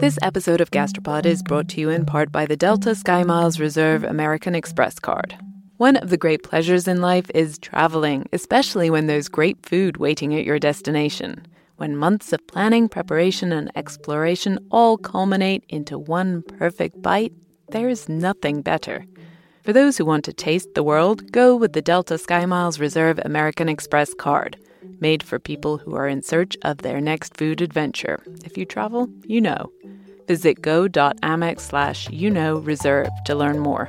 This episode of Gastropod is brought to you in part by the Delta SkyMiles Reserve American Express card. One of the great pleasures in life is traveling, especially when there's great food waiting at your destination. When months of planning, preparation, and exploration all culminate into one perfect bite, there's nothing better. For those who want to taste the world, go with the Delta SkyMiles Reserve American Express card, made for people who are in search of their next food adventure. If you travel, you know. Visit go.amex/reserve to learn more.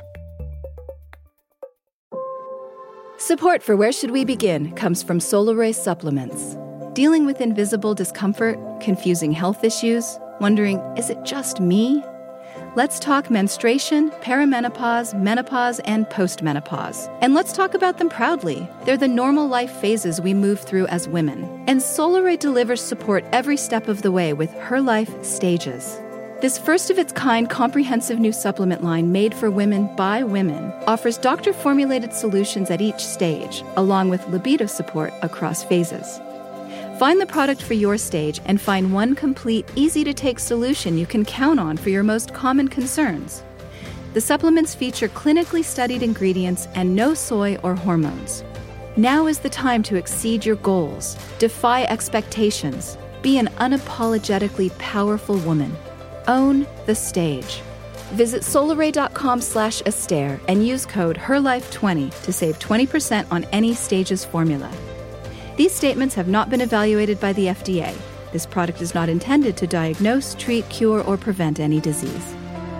Support for Where Should We Begin comes from Solaray Supplements. Dealing with invisible discomfort, confusing health issues, wondering, is it just me? Let's talk menstruation, perimenopause, menopause, and postmenopause. And let's talk about them proudly. They're the normal life phases we move through as women. And Solaray delivers support every step of the way with Her Life Stages. This first-of-its-kind comprehensive new supplement line made for women by women offers doctor-formulated solutions at each stage, along with libido support across phases. Find the product for your stage and find one complete, easy-to-take solution you can count on for your most common concerns. The supplements feature clinically studied ingredients and no soy or hormones. Now is the time to exceed your goals, defy expectations, be an unapologetically powerful woman. Own the stage. Visit solaray.com/Astaire and use code HERLIFE20 to save 20% on any Stages formula. These statements have not been evaluated by the FDA. This product is not intended to diagnose, treat, cure, or prevent any disease.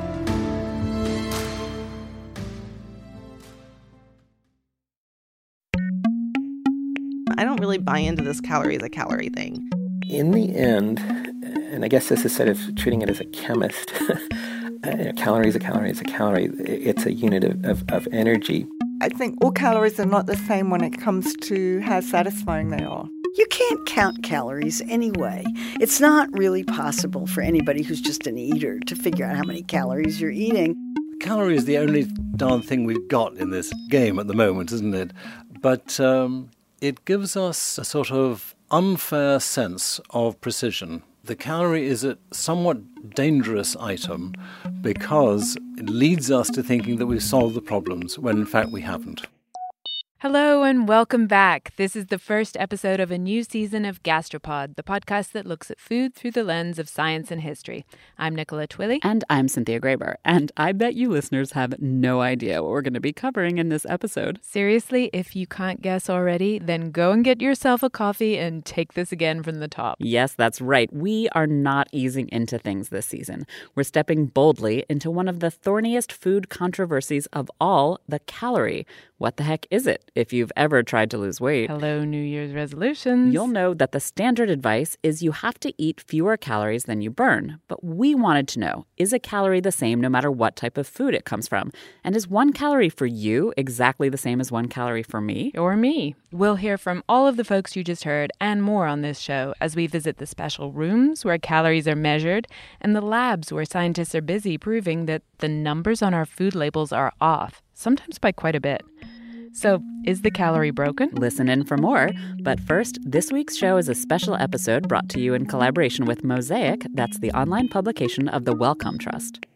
I don't really buy into this calorie is a calorie thing. In the end, and I guess this is sort of treating it as a chemist, a calorie is a calorie is a calorie. It's a unit of energy. I think all calories are not the same when it comes to how satisfying they are. You can't count calories anyway. It's not really possible for anybody who's just an eater to figure out how many calories you're eating. Calorie is the only darn thing we've got in this game at the moment, isn't it? But it gives us a sort of unfair sense of precision. The calorie is a somewhat dangerous item because it leads us to thinking that we've solved the problems when in fact we haven't. Hello and welcome back. This is the first episode of a new season of Gastropod, the podcast that looks at food through the lens of science and history. I'm Nicola Twilley. And I'm Cynthia Graber. And I bet you listeners have no idea what we're going to be covering in this episode. Seriously, if you can't guess already, then go and get yourself a coffee and take this again from the top. Yes, that's right. We are not easing into things this season. We're stepping boldly into one of the thorniest food controversies of all, the calorie. What the heck is it? If you've ever tried to lose weight, hello, New Year's resolutions, you'll know that the standard advice is you have to eat fewer calories than you burn. But we wanted to know, is a calorie the same no matter what type of food it comes from? And is 1 calorie for you exactly the same as 1 calorie for me? Or me? We'll hear from all of the folks you just heard and more on this show as we visit the special rooms where calories are measured and the labs where scientists are busy proving that the numbers on our food labels are off, sometimes by quite a bit. So, is the calorie broken? Listen in for more. But first, this week's show is a special episode brought to you in collaboration with Mosaic. That's the online publication of the Wellcome Trust.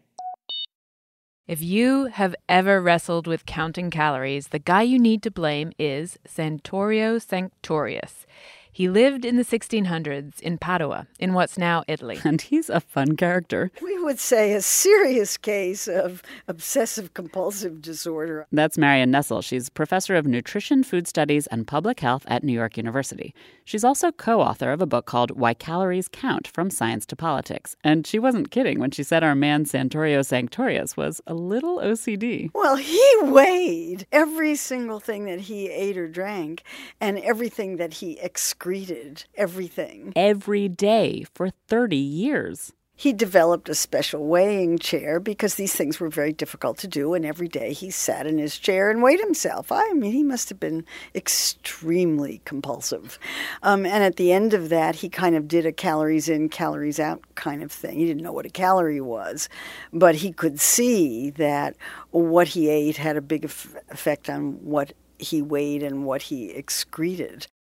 If you have ever wrestled with counting calories, the guy you need to blame is Santorio Sanctorius. He lived in the 1600s in Padua, in what's now Italy. And he's a fun character. We would say a serious case of obsessive-compulsive disorder. That's Marion Nessel. She's professor of nutrition, food studies, and public health at New York University. She's also co-author of a book called Why Calories Count, From Science to Politics. And she wasn't kidding when she said our man Santorio Sanctorius was a little OCD. Well, he weighed every single thing that he ate or drank and everything that he excreted, everything. Every day for 30 years. He developed a special weighing chair because these things were very difficult to do, and every day he sat in his chair and weighed himself. I mean, he must have been extremely compulsive. And at the end of that, he kind of did a calories in, calories out kind of thing. He didn't know what a calorie was, but he could see that what he ate had a big effect on what he weighed and what he excreted.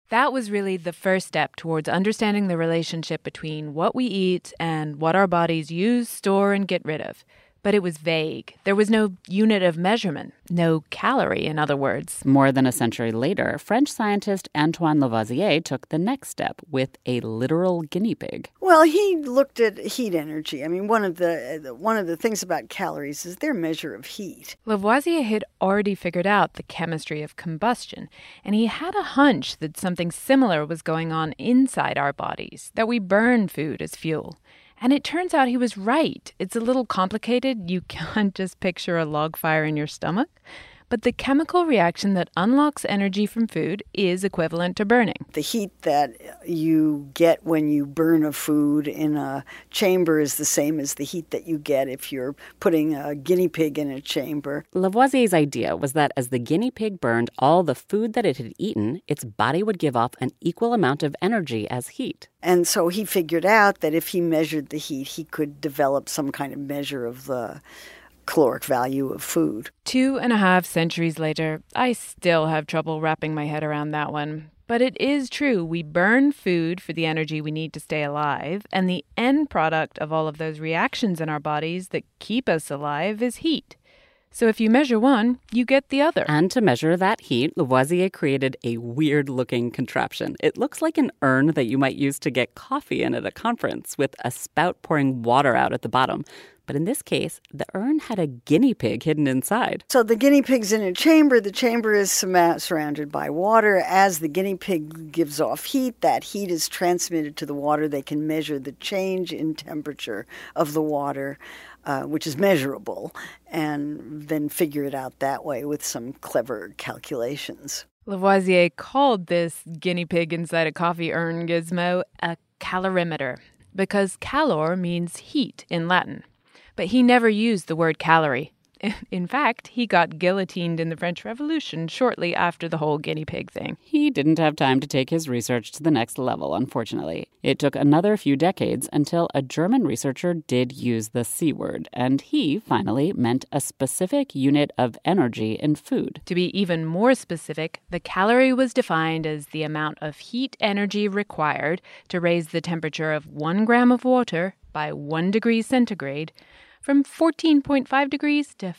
That was really the first step towards understanding the relationship between what we eat and what our bodies use, store, and get rid of. But it was vague. There was no unit of measurement, no calorie, in other words. More than a century later, French scientist Antoine Lavoisier took the next step with a literal guinea pig. Well, he looked at heat energy. I mean, one of the things about calories is their measure of heat. Lavoisier had already figured out the chemistry of combustion, and he had a hunch that something similar was going on inside our bodies, that we burn food as fuel. And it turns out he was right. It's a little complicated. You can't just picture a log fire in your stomach. But the chemical reaction that unlocks energy from food is equivalent to burning. The heat that you get when you burn a food in a chamber is the same as the heat that you get if you're putting a guinea pig in a chamber. Lavoisier's idea was that as the guinea pig burned all the food that it had eaten, its body would give off an equal amount of energy as heat. And so he figured out that if he measured the heat, he could develop some kind of measure of the caloric value of food. 2.5 centuries later, I still have trouble wrapping my head around that one. But it is true, we burn food for the energy we need to stay alive, and the end product of all of those reactions in our bodies that keep us alive is heat. So if you measure one, you get the other. And to measure that heat, Lavoisier created a weird-looking contraption. It looks like an urn that you might use to get coffee in at a conference, with a spout pouring water out at the bottom. But in this case, the urn had a guinea pig hidden inside. So the guinea pig's in a chamber. The chamber is surrounded by water. As the guinea pig gives off heat, that heat is transmitted to the water. They can measure the change in temperature of the water, which is measurable, and then figure it out that way with some clever calculations. Lavoisier called this guinea pig inside a coffee urn gizmo a calorimeter, because calor means heat in Latin. But he never used the word calorie. In fact, he got guillotined in the French Revolution shortly after the whole guinea pig thing. He didn't have time to take his research to the next level, unfortunately. It took another few decades until a German researcher did use the C word, and he finally meant a specific unit of energy in food. To be even more specific, the calorie was defined as the amount of heat energy required to raise the temperature of 1 gram of water by 1 degree centigrade from 14.5 degrees to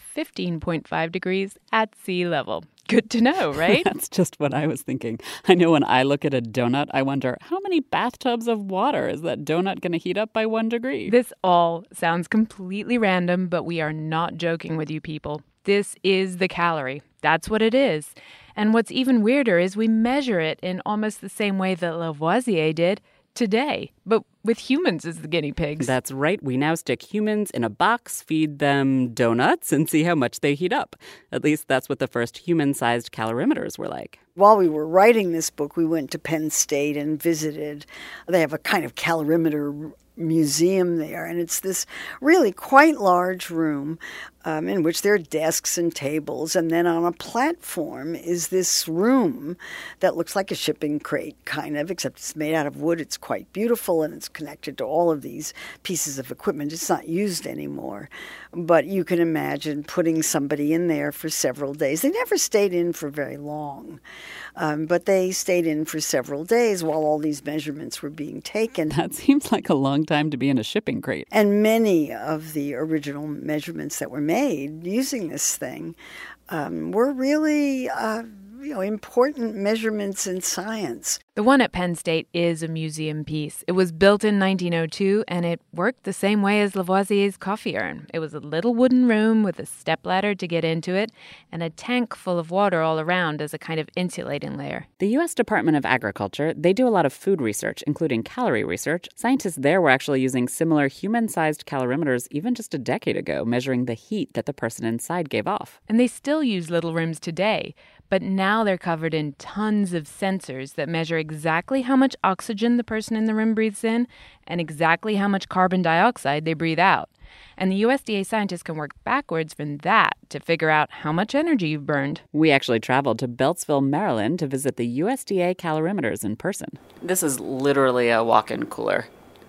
15.5 degrees at sea level. Good to know, right? That's just what I was thinking. I know when I look at a donut, I wonder, how many bathtubs of water is that donut going to heat up by 1 degree? This all sounds completely random, but we are not joking with you people. This is the calorie. That's what it is. And what's even weirder is we measure it in almost the same way that Lavoisier did today, but with humans as the guinea pigs. That's right. We now stick humans in a box, feed them donuts, and see how much they heat up. At least that's what the first human-sized calorimeters were like. While we were writing this book, we went to Penn State and visited. They have a kind of calorimeter museum there, and it's this really quite large room in which there are desks and tables, and then on a platform is this room that looks like a shipping crate, kind of, except it's made out of wood. It's quite beautiful, and it's connected to all of these pieces of equipment. It's not used anymore, but you can imagine putting somebody in there for several days. They never stayed in for very long, but they stayed in for several days while all these measurements were being taken. That seems like a long time to be in a shipping crate. And many of the original measurements that were made using this thing were really important measurements in science. The one at Penn State is a museum piece. It was built in 1902, and it worked the same way as Lavoisier's coffee urn. It was a little wooden room with a stepladder to get into it, and a tank full of water all around as a kind of insulating layer. The U.S. Department of Agriculture, they do a lot of food research, including calorie research. Scientists there were actually using similar human-sized calorimeters even just a decade ago, measuring the heat that the person inside gave off. And they still use little rooms today, but now they're covered in tons of sensors that measure exactly how much oxygen the person in the room breathes in and exactly how much carbon dioxide they breathe out. And the USDA scientists can work backwards from that to figure out how much energy you've burned. We actually traveled to Beltsville, Maryland to visit the USDA calorimeters in person. This is literally a walk-in cooler.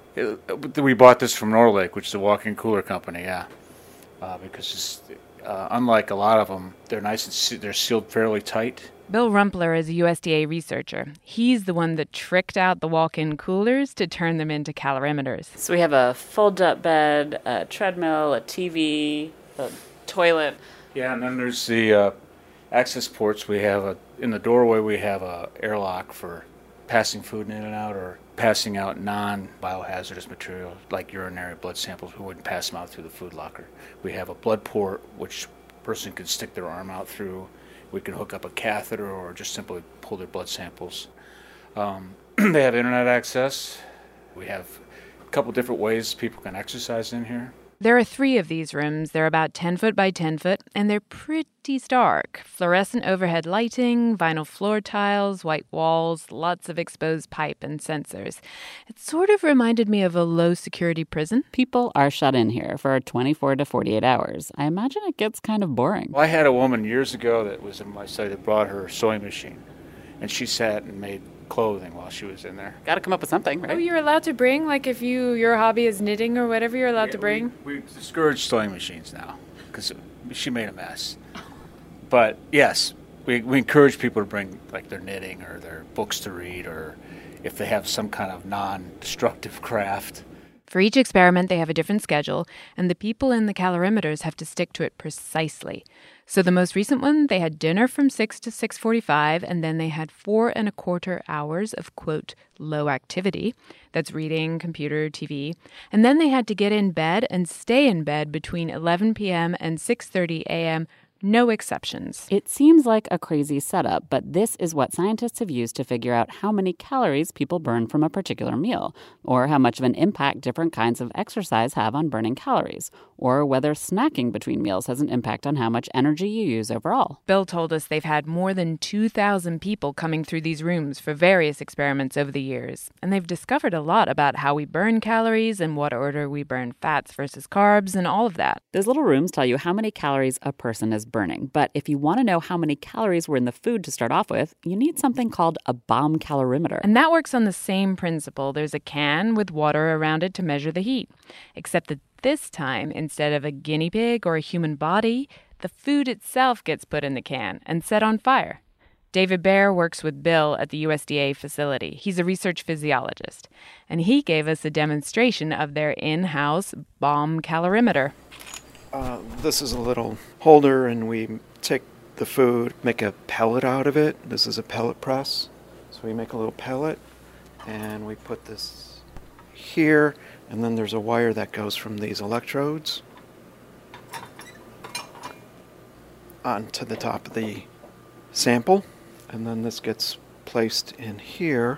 We bought this from Norlake, which is a walk-in cooler company, yeah. Because it's, unlike a lot of them, they're nice and they're sealed fairly tight. Bill Rumpler is a USDA researcher. He's the one that tricked out the walk-in coolers to turn them into calorimeters. So we have a fold-up bed, a treadmill, a TV, a toilet. Yeah, and then there's the access ports. We have in the doorway we have a airlock for passing food in and out or passing out non-biohazardous material like urinary blood samples. We wouldn't pass them out through the food locker. We have a blood port which a person could stick their arm out through. We can hook up a catheter or just simply pull their blood samples. They have internet access. We have a couple different ways people can exercise in here. There are 3 of these rooms. They're about 10 foot by 10 foot, and they're pretty stark. Fluorescent overhead lighting, vinyl floor tiles, white walls, lots of exposed pipe and sensors. It sort of reminded me of a low-security prison. People are shut in here for 24 to 48 hours. I imagine it gets kind of boring. Well, I had a woman years ago that was in my study that brought her sewing machine, and she sat and made clothing while she was in there. Got to come up with something, right? Oh, you're allowed to bring? Like if your hobby is knitting or whatever, you're allowed to bring? We discourage sewing machines now because she made a mess. But yes, we encourage people to bring like their knitting or their books to read or if they have some kind of non-destructive craft. For each experiment, they have a different schedule, and the people in the calorimeters have to stick to it precisely. So the most recent one, they had dinner from 6 to 6:45, and then they had 4.25 hours of, quote, low activity. That's reading, computer, TV. And then they had to get in bed and stay in bed between 11 p.m. and 6:30 a.m., no exceptions. It seems like a crazy setup, but this is what scientists have used to figure out how many calories people burn from a particular meal, or how much of an impact different kinds of exercise have on burning calories, or whether snacking between meals has an impact on how much energy you use overall. Bill told us they've had more than 2,000 people coming through these rooms for various experiments over the years, and they've discovered a lot about how we burn calories and what order we burn fats versus carbs and all of that. Those little rooms tell you how many calories a person is burning. But if you want to know how many calories were in the food to start off with, you need something called a bomb calorimeter. And that works on the same principle. There's a can with water around it to measure the heat. Except that this time, instead of a guinea pig or a human body, the food itself gets put in the can and set on fire. David Baer works with Bill at the USDA facility. He's a research physiologist. And he gave us a demonstration of their in-house bomb calorimeter. This is a little holder, and we take the food, make a pellet out of it. This is a pellet press. So we make a little pellet, and we put this here, and then there's a wire that goes from these electrodes onto the top of the sample, and then this gets placed in here.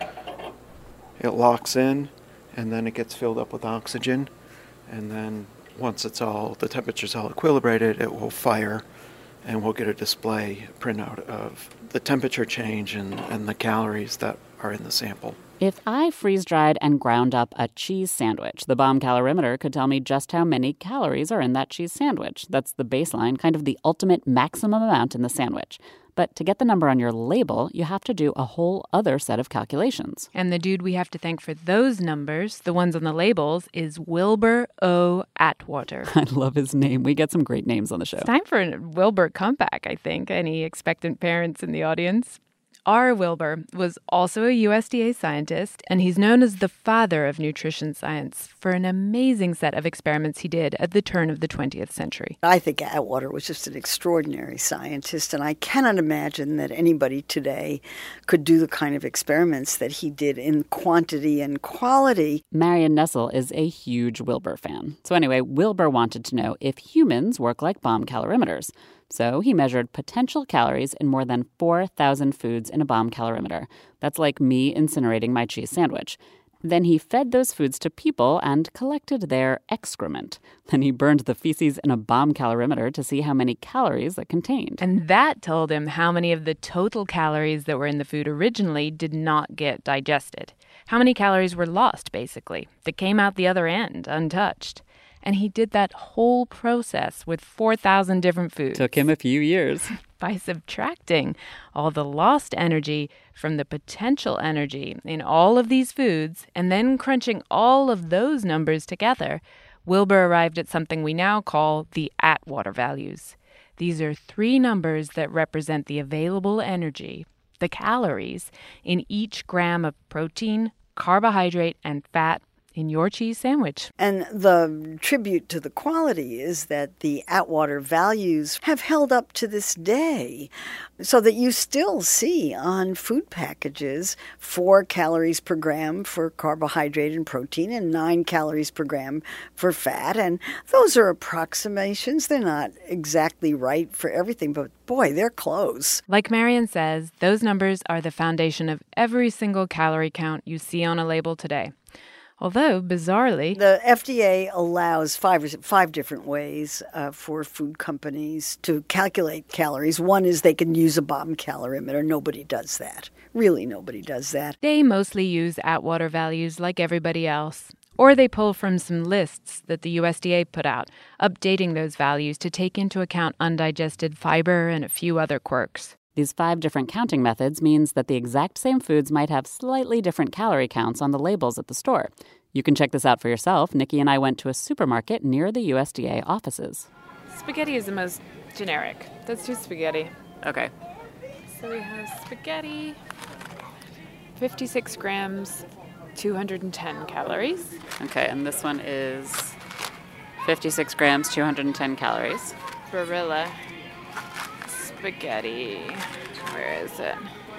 It locks in, and then it gets filled up with oxygen, and then once the temperature's all equilibrated, it will fire, and we'll get a display printout of the temperature change and the calories that are in the sample. If I freeze-dried and ground up a cheese sandwich, the bomb calorimeter could tell me just how many calories are in that cheese sandwich. That's the baseline, kind of the ultimate maximum amount in the sandwich. But to get the number on your label, you have to do a whole other set of calculations. And the dude we have to thank for those numbers, the ones on the labels, is Wilbur O. Atwater. I love his name. We get some great names on the show. It's time for a Wilbur comeback, I think. Any expectant parents in the audience? R. Wilbur was also a USDA scientist, and he's known as the father of nutrition science for an amazing set of experiments he did at the turn of the 20th century. I think Atwater was just an extraordinary scientist, and I cannot imagine that anybody today could do the kind of experiments that he did in quantity and quality. Marion Nessel is a huge Wilbur fan. So anyway, Wilbur wanted to know if humans work like bomb calorimeters. So he measured potential calories in more than 4,000 foods in a bomb calorimeter. That's like me incinerating my cheese sandwich. Then he fed those foods to people and collected their excrement. Then he burned the feces in a bomb calorimeter to see how many calories it contained. And that told him how many of the total calories that were in the food originally did not get digested. How many calories were lost, basically, that came out the other end, untouched. And he did that whole process with 4,000 different foods. Took him a few years. By subtracting all the lost energy from the potential energy in all of these foods and then crunching all of those numbers together, Wilbur arrived at something we now call the Atwater values. These are 3 numbers that represent the available energy, the calories, in each gram of protein, carbohydrate, and fat in your cheese sandwich. And the tribute to the quality is that the Atwater values have held up to this day, so that you still see on food packages 4 calories per gram for carbohydrate and protein and 9 calories per gram for fat. And those are approximations. They're not exactly right for everything, but boy, they're close. Like Marian says, those numbers are the foundation of every single calorie count you see on a label today. Although, bizarrely, the FDA allows five different ways for food companies to calculate calories. One is they can use a bomb calorimeter. Nobody does that. Really, nobody does that. They mostly use Atwater values like everybody else. Or they pull from some lists that the USDA put out, updating those values to take into account undigested fiber and a few other quirks. These 5 different counting methods means that the exact same foods might have slightly different calorie counts on the labels at the store. You can check this out for yourself. Nikki and I went to a supermarket near the USDA offices. Spaghetti is the most generic. Let's do spaghetti. Okay. So we have spaghetti, 56 grams, 210 calories. Okay, and this one is 56 grams, 210 calories. Barilla spaghetti. Where is it?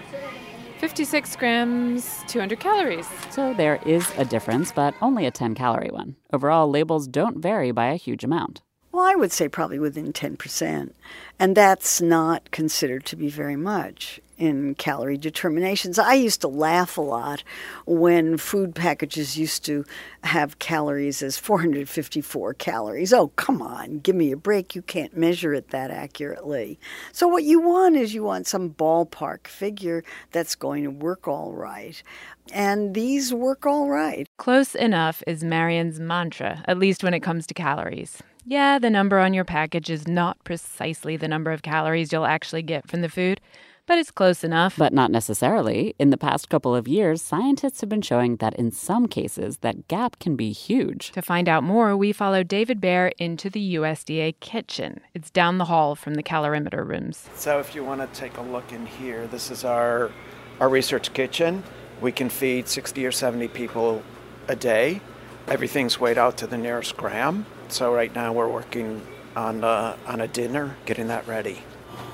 56 grams, 200 calories. So there is a difference, but only a 10-calorie one. Overall, labels don't vary by a huge amount. Well, I would say probably within 10%. And that's not considered to be very much in calorie determinations. I used to laugh a lot when food packages used to have calories as 454 calories. Oh, come on, give me a break. You can't measure it that accurately. So what you want is you want some ballpark figure that's going to work all right. And these work all right. Close enough is Marian's mantra, at least when it comes to calories. Yeah, the number on your package is not precisely the number of calories you'll actually get from the food, but it's close enough. But not necessarily. In the past couple of years, scientists have been showing that in some cases, that gap can be huge. To find out more, we followed David Baer into the USDA kitchen. It's down the hall from the calorimeter rooms. So if you want to take a look in here, this is our research kitchen. We can feed 60 or 70 people a day. Everything's weighed out to the nearest gram. So right now we're working on a dinner, getting that ready.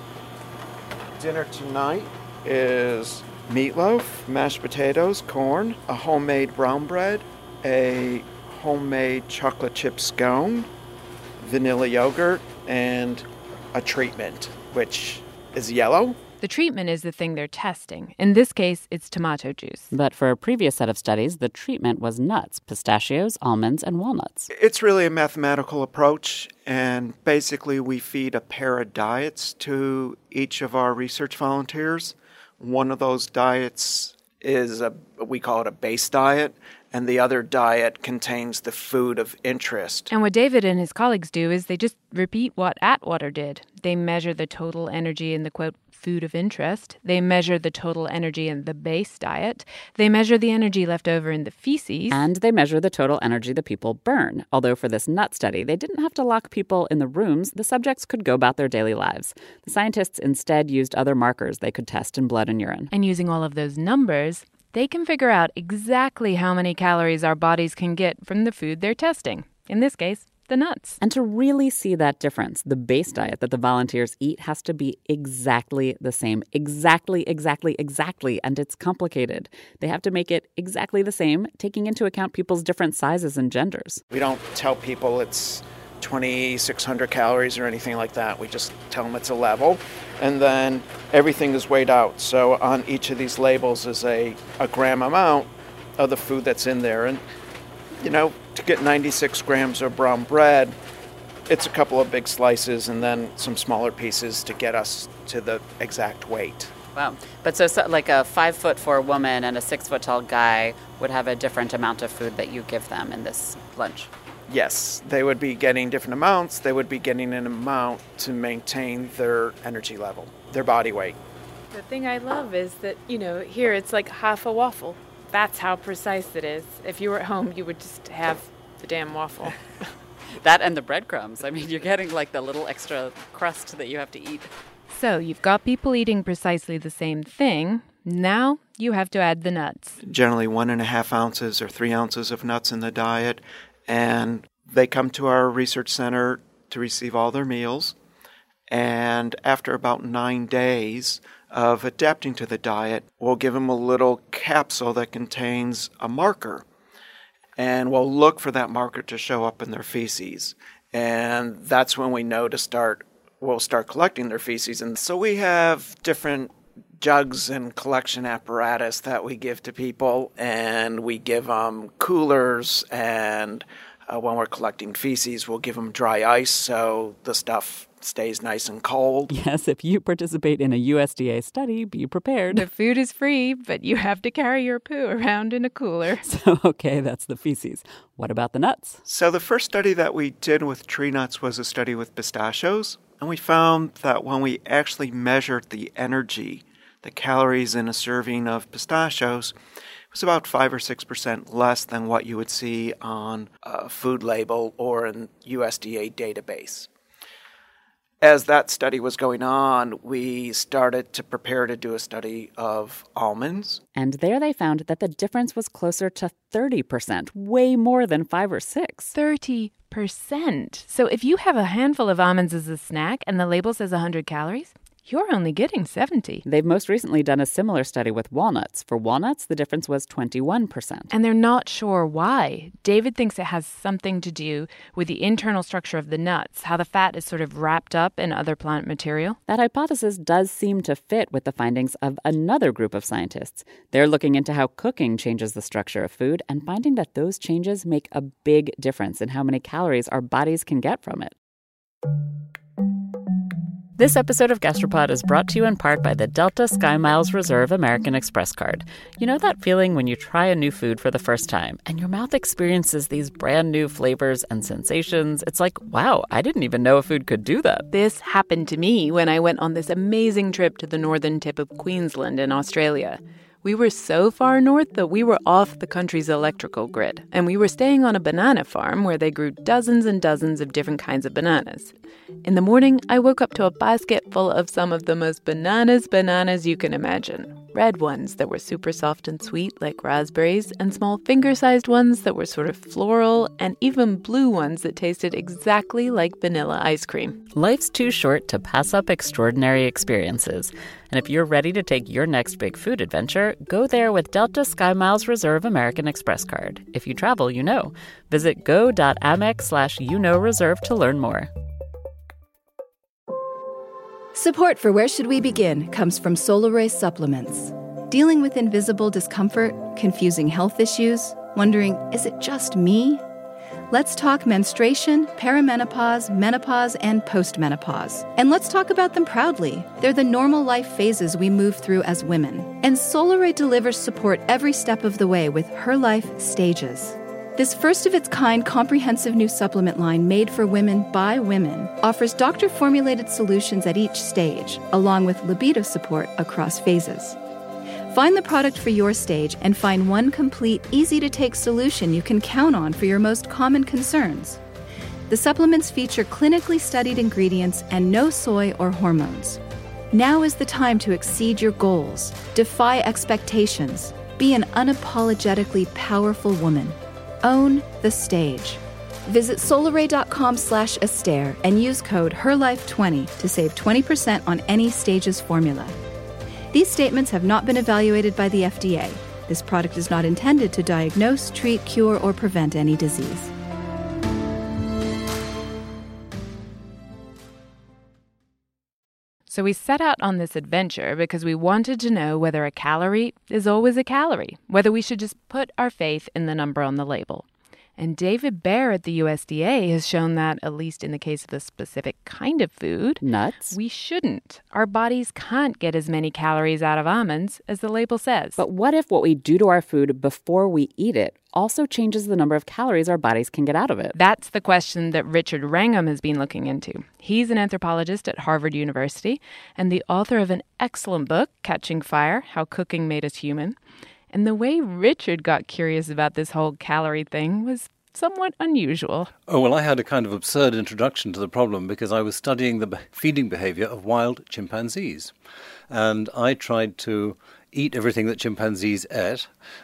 Dinner tonight is meatloaf, mashed potatoes, corn, a homemade brown bread, a homemade chocolate chip scone, vanilla yogurt, and a treatment, which is yellow. The treatment is the thing they're testing. In this case, it's tomato juice. But for a previous set of studies, the treatment was nuts, pistachios, almonds, and walnuts. It's really a mathematical approach, and basically we feed a pair of diets to each of our research volunteers. One of those diets is we call it a base diet, and the other diet contains the food of interest. And what David and his colleagues do is they just repeat what Atwater did. They measure the total energy in the, quote, food of interest. They measure the total energy in the base diet. They measure the energy left over in the feces. And they measure the total energy the people burn. Although for this nut study, they didn't have to lock people in the rooms. The subjects could go about their daily lives. The scientists instead used other markers they could test in blood and urine. And using all of those numbers, they can figure out exactly how many calories our bodies can get from the food they're testing. In this case, the nuts. And to really see that difference, the base diet that the volunteers eat has to be exactly the same. Exactly. And it's complicated. They have to make it exactly the same, taking into account people's different sizes and genders. We don't tell people it's 2,600 calories or anything like that. We just tell them it's a level. And then everything is weighed out. So on each of these labels is a gram amount of the food that's in there. And, you know, to get 96 grams of brown bread, it's a couple of big slices and then some smaller pieces to get us to the exact weight. Wow. But so like a 5'4" woman and a 6 tall guy would have a different amount of food that you give them in this lunch. Yes, they would be getting different amounts. They would be getting an amount to maintain their energy level, their body weight. The thing I love is that, here it's like half a waffle. That's how precise it is. If you were at home, you would just have the damn waffle. That and the breadcrumbs. I mean, you're getting like the little extra crust that you have to eat. So you've got people eating precisely the same thing. Now you have to add the nuts. Generally 1.5 ounces or 3 ounces of nuts in the diet. And they come to our research center to receive all their meals. And after about 9 days of adapting to the diet, we'll give them a little capsule that contains a marker. And we'll look for that marker to show up in their feces. And that's when we know we'll start collecting their feces. And so we have different jugs and collection apparatus that we give to people. And we give them coolers. And when we're collecting feces, we'll give them dry ice so the stuff stays nice and cold. Yes, if you participate in a USDA study, be prepared. The food is free, but you have to carry your poo around in a cooler. So, okay, that's the feces. What about the nuts? So the first study that we did with tree nuts was a study with pistachios. And we found that when we actually measured the energy, the calories in a serving of pistachios, it was about 5 or 6% less than what you would see on a food label or an USDA database. As that study was going on, we started to prepare to do a study of almonds. And there they found that the difference was closer to 30%, way more than 5 or 6. 30%. So if you have a handful of almonds as a snack and the label says 100 calories, you're only getting 70. They've most recently done a similar study with walnuts. For walnuts, the difference was 21%. And they're not sure why. David thinks it has something to do with the internal structure of the nuts, how the fat is sort of wrapped up in other plant material. That hypothesis does seem to fit with the findings of another group of scientists. They're looking into how cooking changes the structure of food and finding that those changes make a big difference in how many calories our bodies can get from it. This episode of Gastropod is brought to you in part by the Delta SkyMiles Reserve American Express card. You know that feeling when you try a new food for the first time and your mouth experiences these brand new flavors and sensations? It's like, wow, I didn't even know a food could do that. This happened to me when I went on this amazing trip to the northern tip of Queensland in Australia. We were so far north that we were off the country's electrical grid, and we were staying on a banana farm where they grew dozens and dozens of different kinds of bananas. In the morning, I woke up to a basket full of some of the most bananas you can imagine. Red ones that were super soft and sweet like raspberries, and small finger-sized ones that were sort of floral, and even blue ones that tasted exactly like vanilla ice cream. Life's too short to pass up extraordinary experiences. And if you're ready to take your next big food adventure, go there with Delta SkyMiles Reserve American Express card. If you travel, you know. Visit go.amex/reserve to learn more. Support for Where Should We Begin comes from Solaray Supplements. Dealing with invisible discomfort, confusing health issues, wondering, is it just me? Let's talk menstruation, perimenopause, menopause, and postmenopause. And let's talk about them proudly. They're the normal life phases we move through as women. And Solaray delivers support every step of the way with Her Life Stages. This first-of-its-kind comprehensive new supplement line made for women by women offers doctor-formulated solutions at each stage, along with libido support across phases. Find the product for your stage and find one complete, easy-to-take solution you can count on for your most common concerns. The supplements feature clinically studied ingredients and no soy or hormones. Now is the time to exceed your goals, defy expectations, be an unapologetically powerful woman. Own the stage. Visit solaray.com/Astaire and use code HERLIFE20 to save 20% on any Stages formula. These statements have not been evaluated by the FDA. This product is not intended to diagnose, treat, cure, or prevent any disease. So we set out on this adventure because we wanted to know whether a calorie is always a calorie, whether we should just put our faith in the number on the label. And David Baer at the USDA has shown that, at least in the case of the specific kind of food, nuts, we shouldn't. Our bodies can't get as many calories out of almonds as the label says. But what if what we do to our food before we eat it also changes the number of calories our bodies can get out of it? That's the question that Richard Wrangham has been looking into. He's an anthropologist at Harvard University and the author of an excellent book, Catching Fire: How Cooking Made Us Human. And the way Richard got curious about this whole calorie thing was somewhat unusual. Oh, well, I had a kind of absurd introduction to the problem because I was studying the feeding behavior of wild chimpanzees. And I tried to eat everything that chimpanzees ate,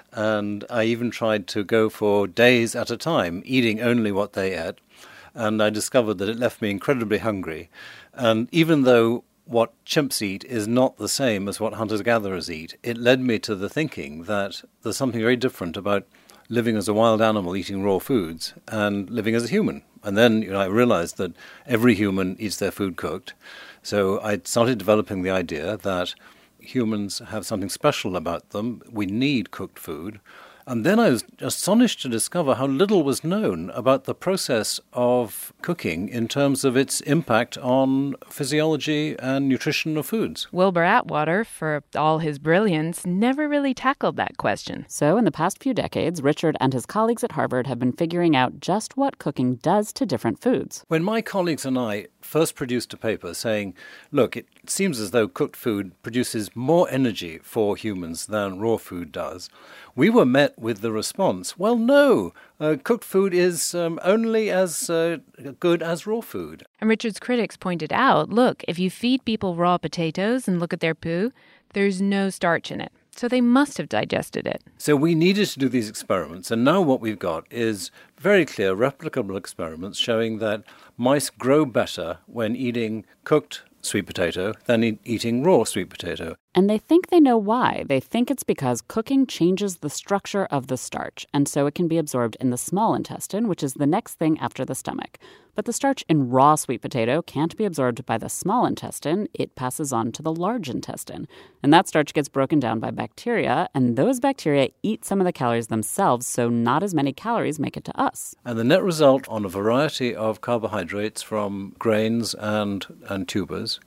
and I even tried to go for days at a time, eating only what they ate. And I discovered that it left me incredibly hungry. And even though what chimps eat is not the same as what hunter-gatherers eat, it led me to the thinking that there's something very different about living as a wild animal eating raw foods and living as a human. And then I realized that every human eats their food cooked. So I started developing the idea that humans have something special about them. We need cooked food. And then I was astonished to discover how little was known about the process of cooking in terms of its impact on physiology and nutrition of foods. Wilbur Atwater, for all his brilliance, never really tackled that question. So in the past few decades, Richard and his colleagues at Harvard have been figuring out just what cooking does to different foods. When my colleagues and I first produced a paper saying, look, it seems as though cooked food produces more energy for humans than raw food does, we were met with the response, well, no, cooked food is only as good as raw food. And Richard's critics pointed out, look, if you feed people raw potatoes and look at their poo, there's no starch in it. So they must have digested it. So we needed to do these experiments, and now what we've got is very clear, replicable experiments showing that mice grow better when eating cooked sweet potato than eating raw sweet potato. And they think they know why. They think it's because cooking changes the structure of the starch, and so it can be absorbed in the small intestine, which is the next thing after the stomach. But the starch in raw sweet potato can't be absorbed by the small intestine. It passes on to the large intestine. And that starch gets broken down by bacteria, and those bacteria eat some of the calories themselves, so not as many calories make it to us. And the net result on a variety of carbohydrates from grains and tubers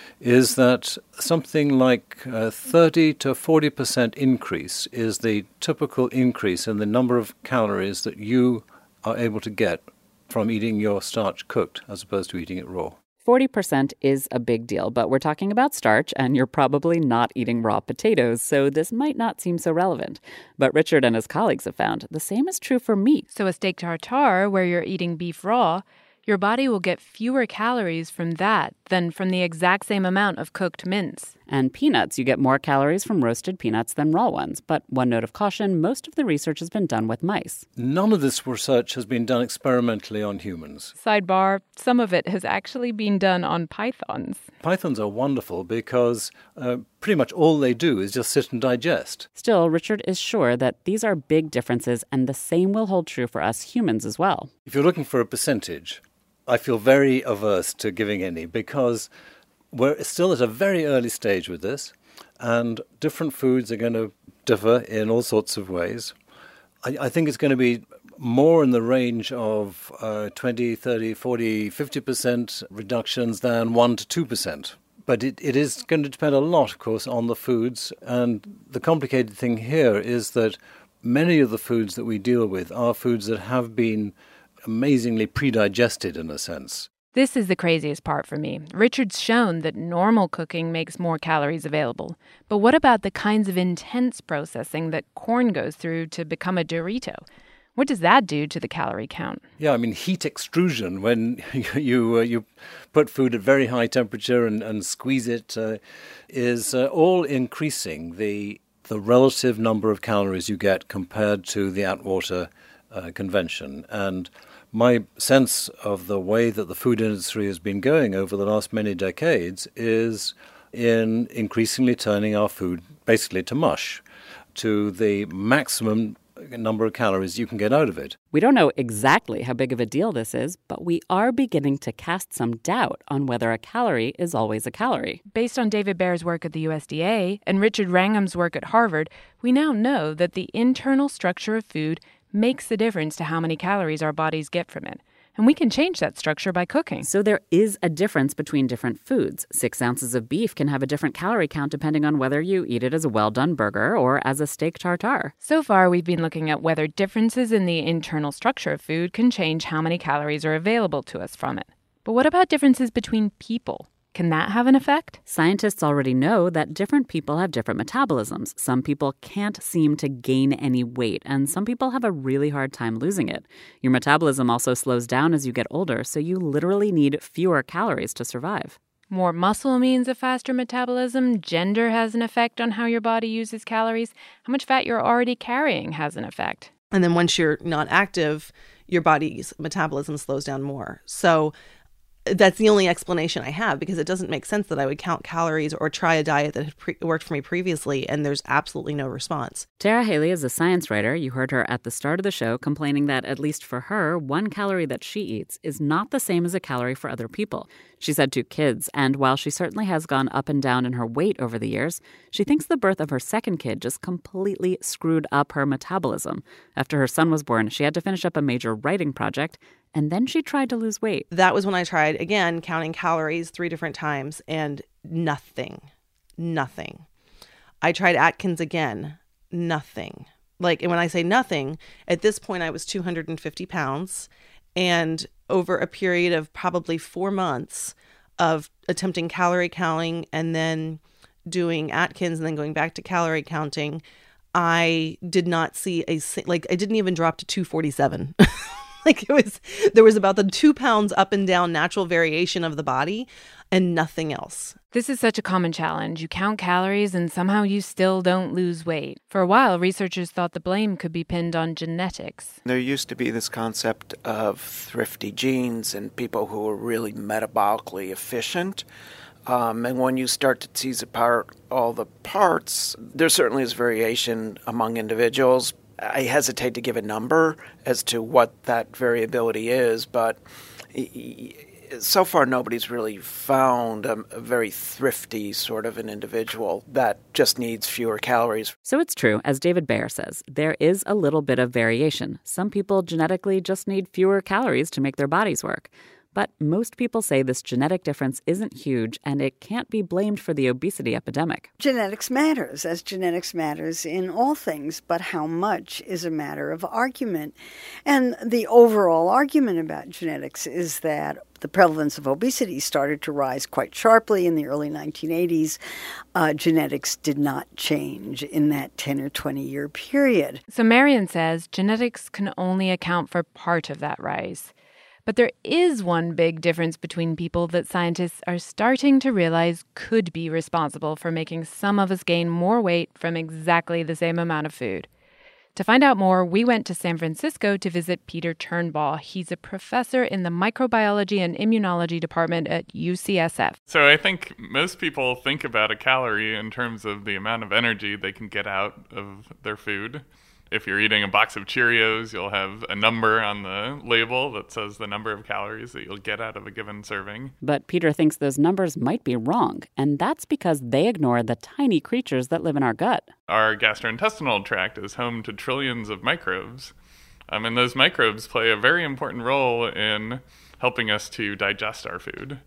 is that something like 30 to 40% increase is the typical increase in the number of calories that you are able to get from eating your starch cooked as opposed to eating it raw. 40% is a big deal, but we're talking about starch, and you're probably not eating raw potatoes, so this might not seem so relevant. But Richard and his colleagues have found the same is true for meat. So a steak tartare, where you're eating beef raw, your body will get fewer calories from that than from the exact same amount of cooked mince. And peanuts, you get more calories from roasted peanuts than raw ones. But one note of caution, most of the research has been done with mice. None of this research has been done experimentally on humans. Sidebar, some of it has actually been done on pythons. Pythons are wonderful because pretty much all they do is just sit and digest. Still, Richard is sure that these are big differences, and the same will hold true for us humans as well. If you're looking for a percentage, I feel very averse to giving any because we're still at a very early stage with this, and different foods are going to differ in all sorts of ways. I think it's going to be more in the range of 20, 30, 40, 50% reductions than 1 to 2%. But it is going to depend a lot, of course, on the foods. And the complicated thing here is that many of the foods that we deal with are foods that have been amazingly pre-digested in a sense. This is the craziest part for me. Richard's shown that normal cooking makes more calories available. But what about the kinds of intense processing that corn goes through to become a Dorito? What does that do to the calorie count? Yeah, I mean, heat extrusion, when you put food at very high temperature and squeeze it, is all increasing the relative number of calories you get compared to the Atwater convention. And my sense of the way that the food industry has been going over the last many decades is in increasingly turning our food basically to mush, to the maximum number of calories you can get out of it. We don't know exactly how big of a deal this is, but we are beginning to cast some doubt on whether a calorie is always a calorie. Based on David Baer's work at the USDA and Richard Wrangham's work at Harvard, we now know that the internal structure of food makes the difference to how many calories our bodies get from it. And we can change that structure by cooking. So there is a difference between different foods. 6 ounces of beef can have a different calorie count depending on whether you eat it as a well-done burger or as a steak tartare. So far, we've been looking at whether differences in the internal structure of food can change how many calories are available to us from it. But what about differences between people? Can that have an effect? Scientists already know that different people have different metabolisms. Some people can't seem to gain any weight, and some people have a really hard time losing it. Your metabolism also slows down as you get older, so you literally need fewer calories to survive. More muscle means a faster metabolism. Gender has an effect on how your body uses calories. How much fat you're already carrying has an effect. And then once you're not active, your body's metabolism slows down more. So that's the only explanation I have, because it doesn't make sense that I would count calories or try a diet that had worked for me previously, and there's absolutely no response. Tara Haley is a science writer. You heard her at the start of the show complaining that, at least for her, 1 calorie that she eats is not the same as a calorie for other people. She's had 2 kids, and while she certainly has gone up and down in her weight over the years, she thinks the birth of her second kid just completely screwed up her metabolism. After her son was born, she had to finish up a major writing project, and then she tried to lose weight. That was when I tried, again, counting calories 3 different times, and nothing. I tried Atkins again, nothing. And when I say nothing, at this point I was 250 pounds, and over a period of probably 4 months of attempting calorie counting and then doing Atkins and then going back to calorie counting, I did not see I didn't even drop to 247. There was about the 2 pounds up and down natural variation of the body and nothing else. This is such a common challenge. You count calories and somehow you still don't lose weight. For a while, researchers thought the blame could be pinned on genetics. There used to be this concept of thrifty genes and people who were really metabolically efficient. And when you start to tease apart all the parts, there certainly is variation among individuals. I hesitate to give a number as to what that variability is, but so far nobody's really found a very thrifty sort of an individual that just needs fewer calories. So it's true, as David Bayer says, there is a little bit of variation. Some people genetically just need fewer calories to make their bodies work. But most people say this genetic difference isn't huge, and it can't be blamed for the obesity epidemic. Genetics matters, as genetics matters in all things, but how much is a matter of argument. And the overall argument about genetics is that the prevalence of obesity started to rise quite sharply in the early 1980s. Genetics did not change in that 10 or 20-year period. So Marion says genetics can only account for part of that rise. But there is one big difference between people that scientists are starting to realize could be responsible for making some of us gain more weight from exactly the same amount of food. To find out more, we went to San Francisco to visit Peter Turnbaugh. He's a professor in the microbiology and immunology department at UCSF. So I think most people think about a calorie in terms of the amount of energy they can get out of their food. If you're eating a box of Cheerios, you'll have a number on the label that says the number of calories that you'll get out of a given serving. But Peter thinks those numbers might be wrong, and that's because they ignore the tiny creatures that live in our gut. Our gastrointestinal tract is home to trillions of microbes, and those microbes play a very important role in helping us to digest our food.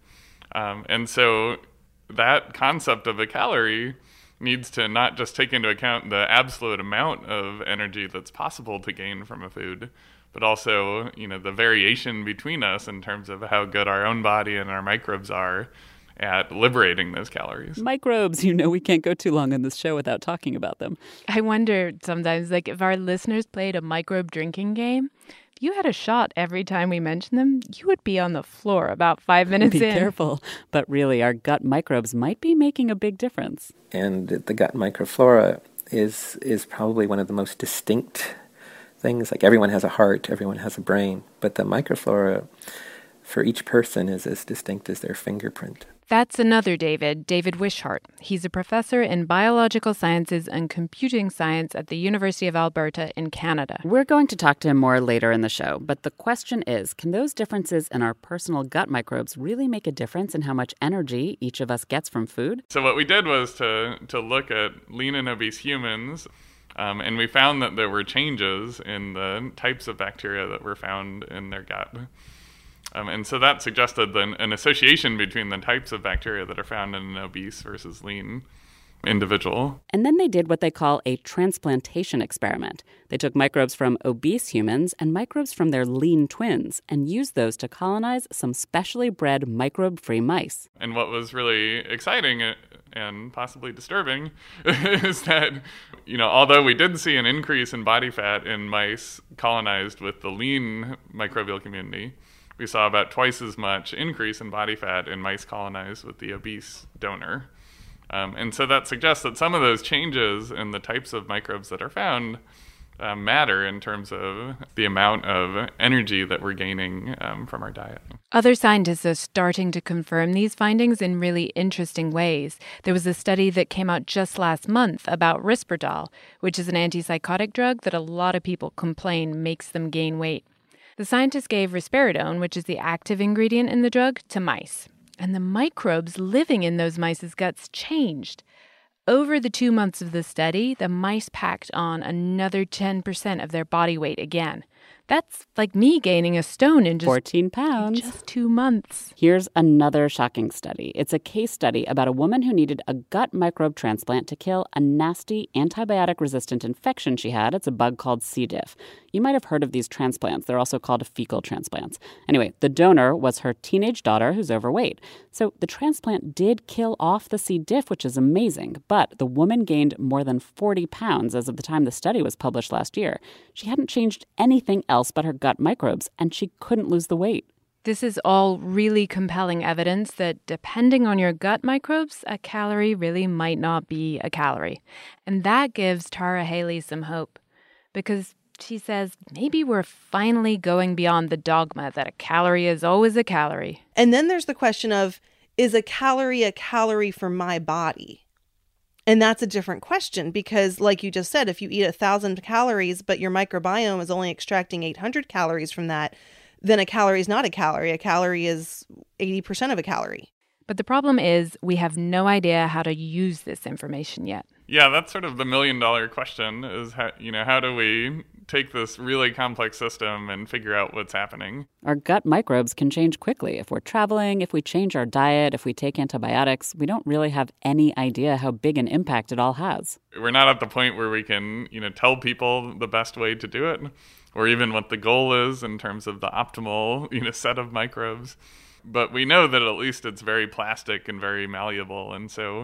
And so that concept of a calorie needs to not just take into account the absolute amount of energy that's possible to gain from a food, but also, the variation between us in terms of how good our own body and our microbes are at liberating those calories. Microbes, we can't go too long in this show without talking about them. I wonder sometimes, if our listeners played a microbe drinking game, if you had a shot every time we mentioned them, you would be on the floor about 5 minutes in. Be careful. But really, our gut microbes might be making a big difference. And the gut microflora is probably one of the most distinct things. Like, everyone has a heart, everyone has a brain, but the microflora for each person is as distinct as their fingerprint. That's another David Wishart. He's a professor in biological sciences and computing science at the University of Alberta in Canada. We're going to talk to him more later in the show, but the question is, can those differences in our personal gut microbes really make a difference in how much energy each of us gets from food? So what we did was to look at lean and obese humans, and we found that there were changes in the types of bacteria that were found in their gut. And so that suggested an association between the types of bacteria that are found in an obese versus lean individual. And then they did what they call a transplantation experiment. They took microbes from obese humans and microbes from their lean twins and used those to colonize some specially bred microbe-free mice. And what was really exciting and possibly disturbing is that, although we did see an increase in body fat in mice colonized with the lean microbial community, we saw about twice as much increase in body fat in mice colonized with the obese donor. And so that suggests that some of those changes in the types of microbes that are found matter in terms of the amount of energy that we're gaining from our diet. Other scientists are starting to confirm these findings in really interesting ways. There was a study that came out just last month about Risperdal, which is an antipsychotic drug that a lot of people complain makes them gain weight. The scientists gave risperidone, which is the active ingredient in the drug, to mice. And the microbes living in those mice's guts changed. Over the 2 months of the study, the mice packed on another 10% of their body weight again. That's like me gaining a stone in just 14 pounds. In just 2 months. Here's another shocking study. It's a case study about a woman who needed a gut microbe transplant to kill a nasty antibiotic-resistant infection she had. It's a bug called C. diff. You might have heard of these transplants. They're also called fecal transplants. Anyway, the donor was her teenage daughter who's overweight. So the transplant did kill off the C. diff, which is amazing. But the woman gained more than 40 pounds as of the time the study was published last year. She hadn't changed anything else but her gut microbes, and she couldn't lose the weight. This is all really compelling evidence that depending on your gut microbes, a calorie really might not be a calorie. And that gives Tara Haley some hope, because she says maybe we're finally going beyond the dogma that a calorie is always a calorie. And then there's the question of, is a calorie for my body? And that's a different question because, like you just said, if you eat 1,000 calories, but your microbiome is only extracting 800 calories from that, then a calorie is not a calorie. A calorie is 80% of a calorie. But the problem is we have no idea how to use this information yet. Yeah, that's sort of the million-dollar question is, how do we take this really complex system and figure out what's happening? Our gut microbes can change quickly. If we're traveling, if we change our diet, if we take antibiotics, we don't really have any idea how big an impact it all has. We're not at the point where we can, tell people the best way to do it, or even what the goal is in terms of the optimal, set of microbes. But we know that at least it's very plastic and very malleable. And so,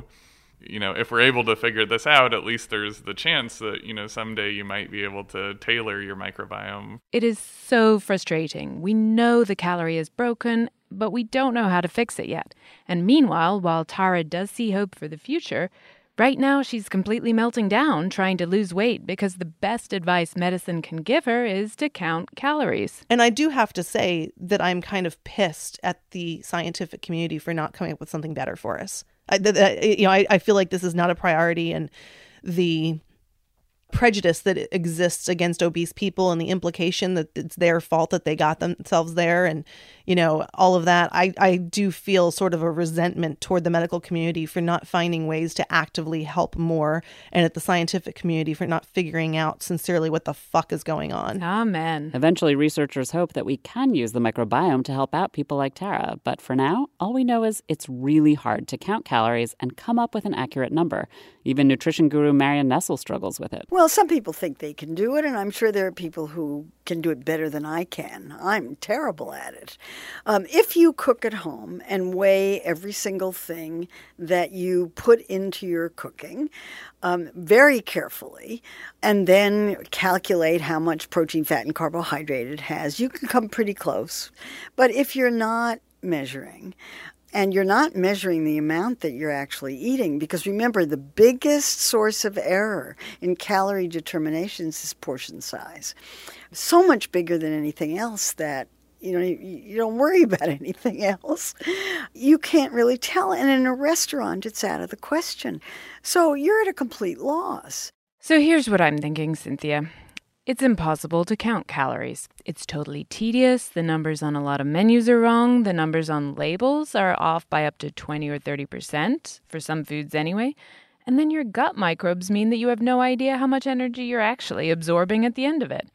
if we're able to figure this out, at least there's the chance that, someday you might be able to tailor your microbiome. It is so frustrating. We know the calorie is broken, but we don't know how to fix it yet. And meanwhile, while Tara does see hope for the future, right now she's completely melting down trying to lose weight because the best advice medicine can give her is to count calories. And I do have to say that I'm kind of pissed at the scientific community for not coming up with something better for us. I feel like this is not a priority, and the prejudice that exists against obese people and the implication that it's their fault that they got themselves there and, all of that. I do feel sort of a resentment toward the medical community for not finding ways to actively help more, and at the scientific community for not figuring out sincerely what the fuck is going on. Amen. Eventually, researchers hope that we can use the microbiome to help out people like Tara. But for now, all we know is it's really hard to count calories and come up with an accurate number. Even nutrition guru Marion Nestle struggles with it. Well, some people think they can do it, and I'm sure there are people who can do it better than I can. I'm terrible at it. If you cook at home and weigh every single thing that you put into your cooking very carefully, and then calculate how much protein, fat, and carbohydrate it has, you can come pretty close. But if you're not measuring, and you're not measuring the amount that you're actually eating, because remember, the biggest source of error in calorie determinations is portion size. So much bigger than anything else that you don't worry about anything else. You can't really tell. And in a restaurant, it's out of the question. So you're at a complete loss. So here's what I'm thinking, Cynthia. It's impossible to count calories. It's totally tedious. The numbers on a lot of menus are wrong. The numbers on labels are off by up to 20 or 30%, for some foods anyway. And then your gut microbes mean that you have no idea how much energy you're actually absorbing at the end of it.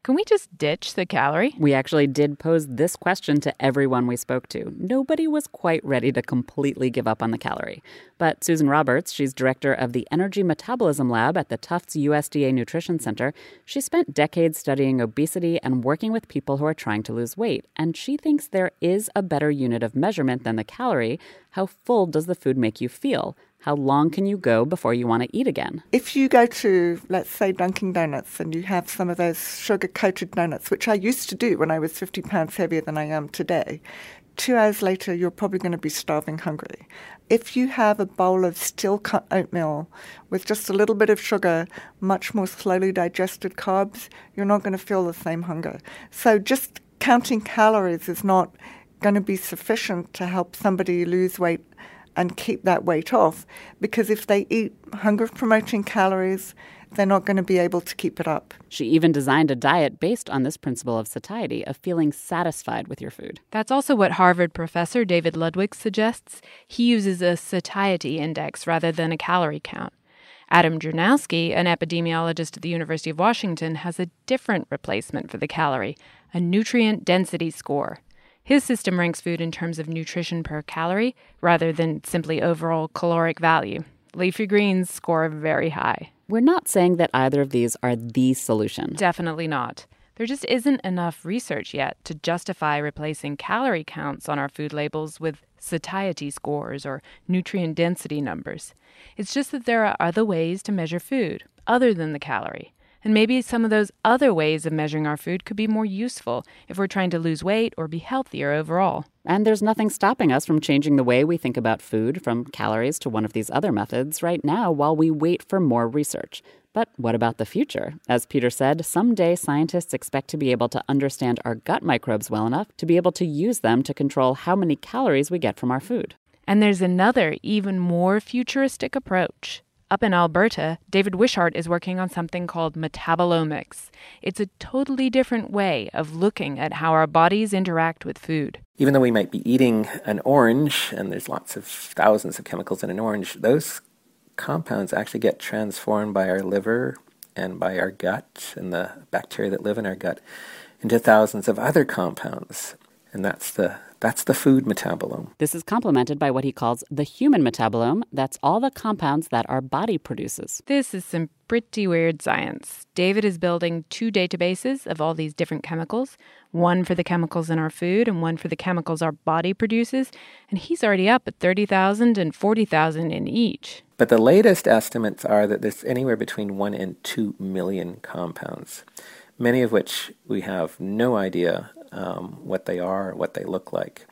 Can we just ditch the calorie? We actually did pose this question to everyone we spoke to. Nobody was quite ready to completely give up on the calorie. But Susan Roberts, she's director of the Energy Metabolism Lab at the Tufts USDA Nutrition Center. She spent decades studying obesity and working with people who are trying to lose weight. And she thinks there is a better unit of measurement than the calorie. How full does the food make you feel? How long can you go before you want to eat again? If you go to, let's say, Dunkin' Donuts and you have some of those sugar-coated donuts, which I used to do when I was 50 pounds heavier than I am today, 2 hours later, you're probably going to be starving hungry. If you have a bowl of still-cut oatmeal with just a little bit of sugar, much more slowly digested carbs, you're not going to feel the same hunger. So just counting calories is not going to be sufficient to help somebody lose weight and keep that weight off, because if they eat hunger-promoting calories, they're not going to be able to keep it up. She even designed a diet based on this principle of satiety, of feeling satisfied with your food. That's also what Harvard professor David Ludwig suggests. He uses a satiety index rather than a calorie count. Adam Jernowski, an epidemiologist at the University of Washington, has a different replacement for the calorie, a nutrient density score. His system ranks food in terms of nutrition per calorie rather than simply overall caloric value. Leafy greens score very high. We're not saying that either of these are the solution. Definitely not. There just isn't enough research yet to justify replacing calorie counts on our food labels with satiety scores or nutrient density numbers. It's just that there are other ways to measure food, other than the calorie. And maybe some of those other ways of measuring our food could be more useful if we're trying to lose weight or be healthier overall. And there's nothing stopping us from changing the way we think about food from calories to one of these other methods right now while we wait for more research. But what about the future? As Peter said, someday scientists expect to be able to understand our gut microbes well enough to be able to use them to control how many calories we get from our food. And there's another, even more futuristic approach. Up in Alberta, David Wishart is working on something called metabolomics. It's a totally different way of looking at how our bodies interact with food. Even though we might be eating an orange, and there's lots of thousands of chemicals in an orange, those compounds actually get transformed by our liver and by our gut and the bacteria that live in our gut into thousands of other compounds. And that's the food metabolome. This is complemented by what he calls the human metabolome. That's all the compounds that our body produces. This is some pretty weird science. David is building 2 databases of all these different chemicals, one for the chemicals in our food and one for the chemicals our body produces, and he's already up at 30,000 and 40,000 in each. But the latest estimates are that there's anywhere between 1 and 2 million compounds, many of which we have no idea what they are, or what they look like.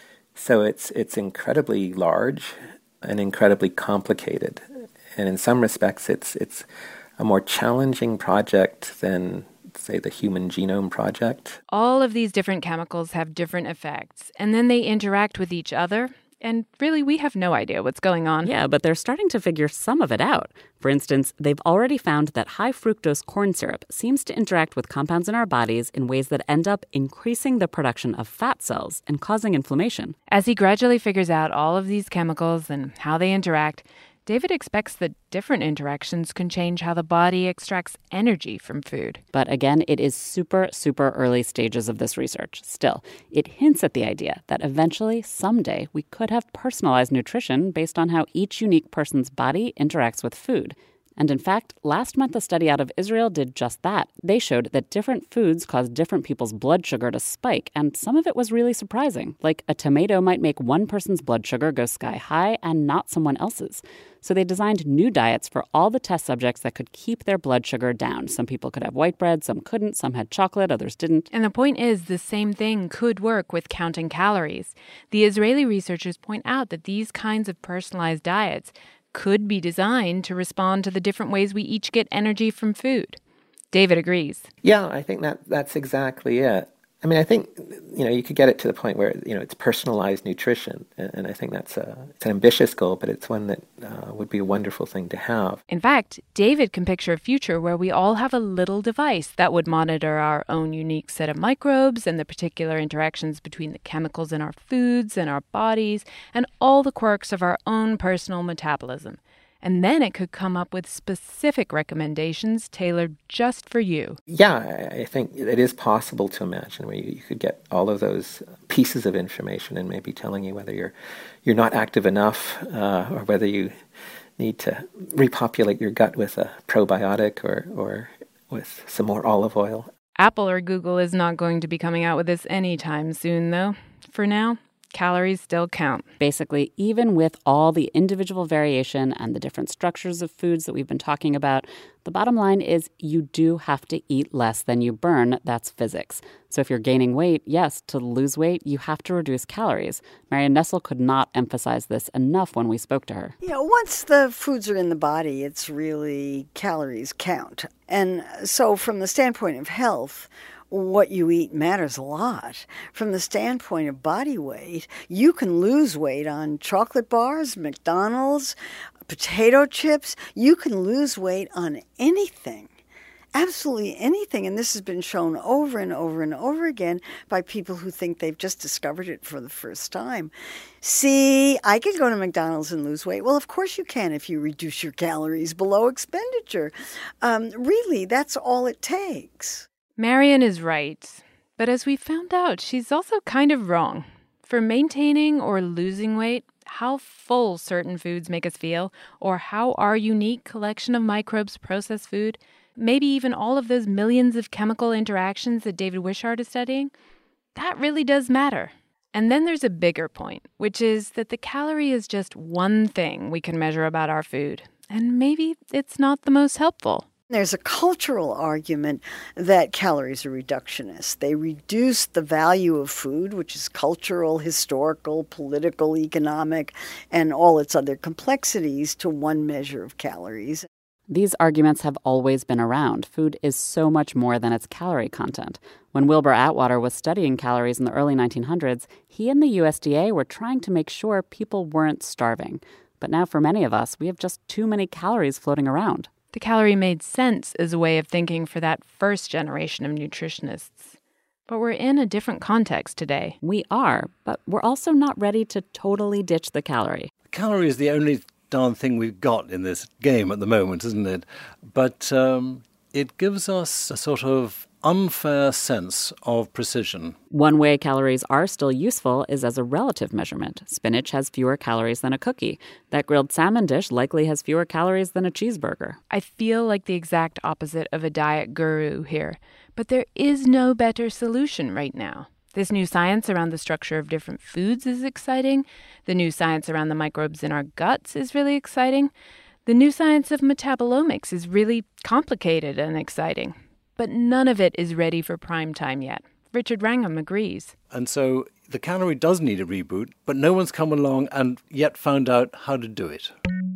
So it's incredibly large and incredibly complicated. And in some respects, it's a more challenging project than, say, the Human Genome Project. All of these different chemicals have different effects, and then they interact with each other. And really, we have no idea what's going on. Yeah, but they're starting to figure some of it out. For instance, they've already found that high fructose corn syrup seems to interact with compounds in our bodies in ways that end up increasing the production of fat cells and causing inflammation. As he gradually figures out all of these chemicals and how they interact, David expects that different interactions can change how the body extracts energy from food. But again, it is super, super early stages of this research. Still, it hints at the idea that eventually, someday, we could have personalized nutrition based on how each unique person's body interacts with food. And in fact, last month a study out of Israel did just that. They showed that different foods cause different people's blood sugar to spike, and some of it was really surprising. Like a tomato might make one person's blood sugar go sky high and not someone else's. So they designed new diets for all the test subjects that could keep their blood sugar down. Some people could have white bread, some couldn't, some had chocolate, others didn't. And the point is, the same thing could work with counting calories. The Israeli researchers point out that these kinds of personalized diets could be designed to respond to the different ways we each get energy from food. David agrees. Yeah, I think that's exactly it. I mean, I think, you could get it to the point where, it's personalized nutrition. And I think it's an ambitious goal, but it's one that would be a wonderful thing to have. In fact, David can picture a future where we all have a little device that would monitor our own unique set of microbes and the particular interactions between the chemicals in our foods and our bodies and all the quirks of our own personal metabolism. And then it could come up with specific recommendations tailored just for you. Yeah, I think it is possible to imagine where you could get all of those pieces of information and maybe telling you whether you're not active enough or whether you need to repopulate your gut with a probiotic or with some more olive oil. Apple or Google is not going to be coming out with this anytime soon, though. For now, calories still count. Basically, even with all the individual variation and the different structures of foods that we've been talking about, the bottom line is you do have to eat less than you burn. That's physics. So if you're gaining weight, yes, to lose weight, you have to reduce calories. Marion Nestle could not emphasize this enough when we spoke to her. Once the foods are in the body, it's really calories count. And so from the standpoint of health, what you eat matters a lot. From the standpoint of body weight, you can lose weight on chocolate bars, McDonald's, potato chips. You can lose weight on anything. Absolutely anything. And this has been shown over and over and over again by people who think they've just discovered it for the first time. See, I could go to McDonald's and lose weight. Well, of course you can if you reduce your calories below expenditure. Really, that's all it takes. Marion is right. But as we found out, she's also kind of wrong. For maintaining or losing weight, how full certain foods make us feel, or how our unique collection of microbes process food, maybe even all of those millions of chemical interactions that David Wishart is studying, that really does matter. And then there's a bigger point, which is that the calorie is just one thing we can measure about our food, and maybe it's not the most helpful. There's a cultural argument that calories are reductionist. They reduce the value of food, which is cultural, historical, political, economic, and all its other complexities, to one measure of calories. These arguments have always been around. Food is so much more than its calorie content. When Wilbur Atwater was studying calories in the early 1900s, he and the USDA were trying to make sure people weren't starving. But now for many of us, we have just too many calories floating around. The calorie made sense as a way of thinking for that first generation of nutritionists. But we're in a different context today. We are, but we're also not ready to totally ditch the calorie. Calorie is the only darn thing we've got in this game at the moment, isn't it? But it gives us a sort of unfair sense of precision. One way calories are still useful is as a relative measurement. Spinach has fewer calories than a cookie. That grilled salmon dish likely has fewer calories than a cheeseburger. I feel like the exact opposite of a diet guru here, but there is no better solution right now. This new science around the structure of different foods is exciting. The new science around the microbes in our guts is really exciting. The new science of metabolomics is really complicated and exciting. But none of it is ready for prime time yet. Richard Wrangham agrees. And so the calorie does need a reboot, but no one's come along and yet found out how to do it.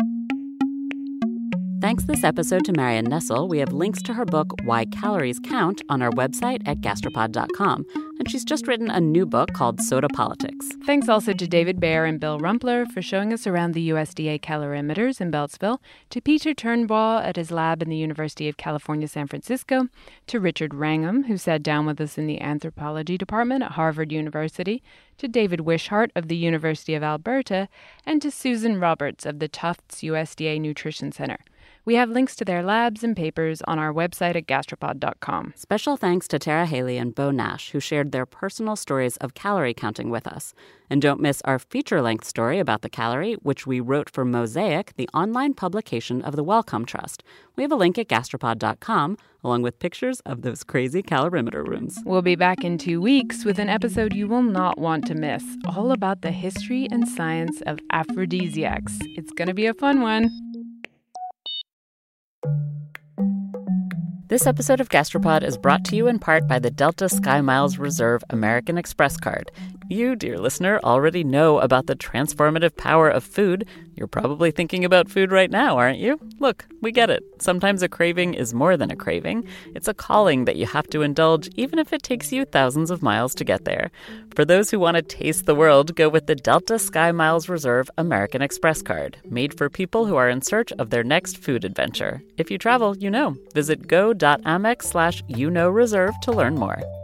Thanks this episode to Marion Nestle. We have links to her book, Why Calories Count, on our website at gastropod.com. And she's just written a new book called Soda Politics. Thanks also to David Baer and Bill Rumpler for showing us around the USDA calorimeters in Beltsville, to Peter Turnbaugh at his lab in the University of California, San Francisco, to Richard Wrangham, who sat down with us in the anthropology department at Harvard University, to David Wishart of the University of Alberta, and to Susan Roberts of the Tufts USDA Nutrition Center. We have links to their labs and papers on our website at gastropod.com. Special thanks to Tara Haley and Bo Nash, who shared their personal stories of calorie counting with us. And don't miss our feature-length story about the calorie, which we wrote for Mosaic, the online publication of the Wellcome Trust. We have a link at gastropod.com, along with pictures of those crazy calorimeter rooms. We'll be back in 2 weeks with an episode you will not want to miss, all about the history and science of aphrodisiacs. It's going to be a fun one. This episode of Gastropod is brought to you in part by the Delta SkyMiles Reserve American Express card. You, dear listener, already know about the transformative power of food. You're probably thinking about food right now, aren't you? Look, we get it. Sometimes a craving is more than a craving. It's a calling that you have to indulge, even if it takes you thousands of miles to get there. For those who want to taste the world, go with the Delta SkyMiles Reserve American Express card, made for people who are in search of their next food adventure. If you travel, you know. Visit go.amex/reserve to learn more.